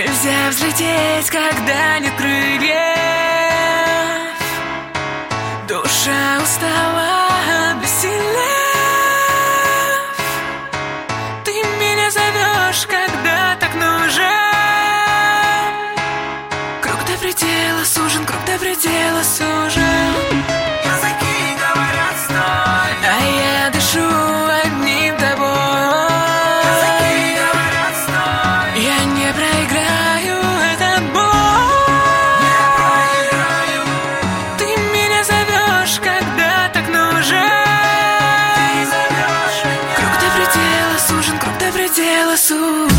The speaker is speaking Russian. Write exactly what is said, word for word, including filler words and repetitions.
Нельзя взлететь, когда нет крыльев. Душа устала, бессильна. Ты меня зовешь, когда так нужен. Круг до предела сужен, круг до предела сужен. Языки говорят стой, а я дышу одним тобой. Языки говорят стой, я не проиграю этот бой. Не проиграю. Ты меня зовешь, когда так нужен. Ты зовешь меня. Круг до предела сужен, круг до предела сужен.